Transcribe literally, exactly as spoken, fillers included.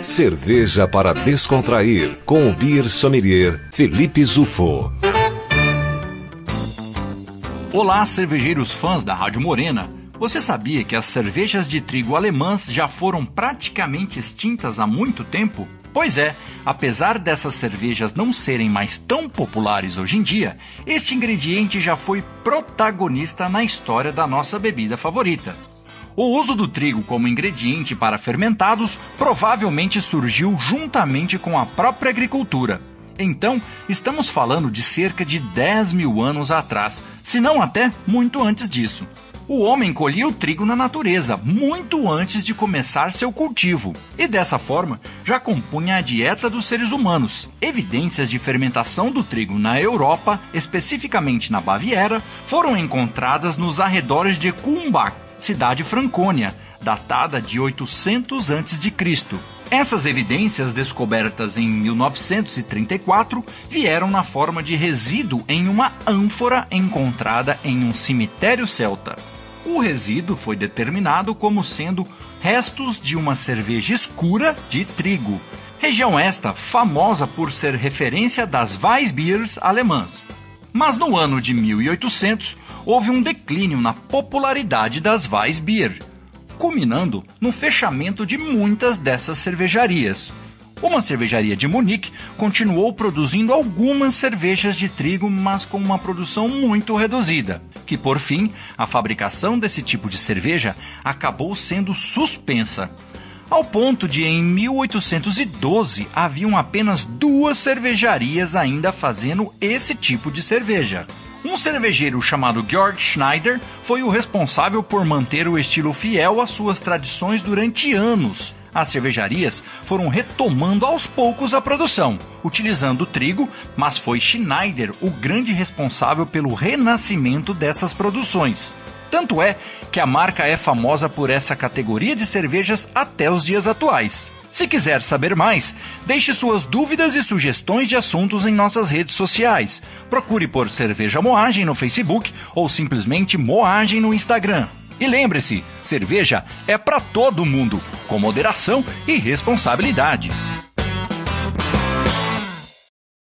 Cerveja para descontrair, com o Beer Sommelier Felipe Zufo. Olá, cervejeiros fãs da Rádio Morena. Você sabia que as cervejas de trigo alemãs já foram praticamente extintas há muito tempo? Pois é, apesar dessas cervejas não serem mais tão populares hoje em dia, este ingrediente já foi protagonista na história da nossa bebida favorita. O uso do trigo como ingrediente para fermentados provavelmente surgiu juntamente com a própria agricultura. Então, estamos falando de cerca de dez mil anos atrás, se não até muito antes disso. O homem colhia o trigo na natureza, muito antes de começar seu cultivo, e dessa forma já compunha a dieta dos seres humanos. Evidências de fermentação do trigo na Europa, especificamente na Baviera, foram encontradas nos arredores de Kulmbach, cidade francônia, datada de oitocentos antes de Cristo. Essas evidências, descobertas em mil novecentos e trinta e quatro, vieram na forma de resíduo em uma ânfora encontrada em um cemitério celta. O resíduo foi determinado como sendo restos de uma cerveja escura de trigo, região esta famosa por ser referência das Weissbiers alemãs. Mas no ano de mil e oitocentos, houve um declínio na popularidade das Weissbier, culminando no fechamento de muitas dessas cervejarias. Uma cervejaria de Munique continuou produzindo algumas cervejas de trigo, mas com uma produção muito reduzida, que por fim, a fabricação desse tipo de cerveja acabou sendo suspensa. Ao ponto de, em mil oitocentos e doze, haviam apenas duas cervejarias ainda fazendo esse tipo de cerveja. Um cervejeiro chamado Georg Schneider foi o responsável por manter o estilo fiel às suas tradições durante anos. As cervejarias foram retomando aos poucos a produção, utilizando o trigo, mas foi Schneider o grande responsável pelo renascimento dessas produções. Tanto é que a marca é famosa por essa categoria de cervejas até os dias atuais. Se quiser saber mais, deixe suas dúvidas e sugestões de assuntos em nossas redes sociais. Procure por Cerveja Moagem no Facebook ou simplesmente Moagem no Instagram. E lembre-se, cerveja é para todo mundo, com moderação e responsabilidade.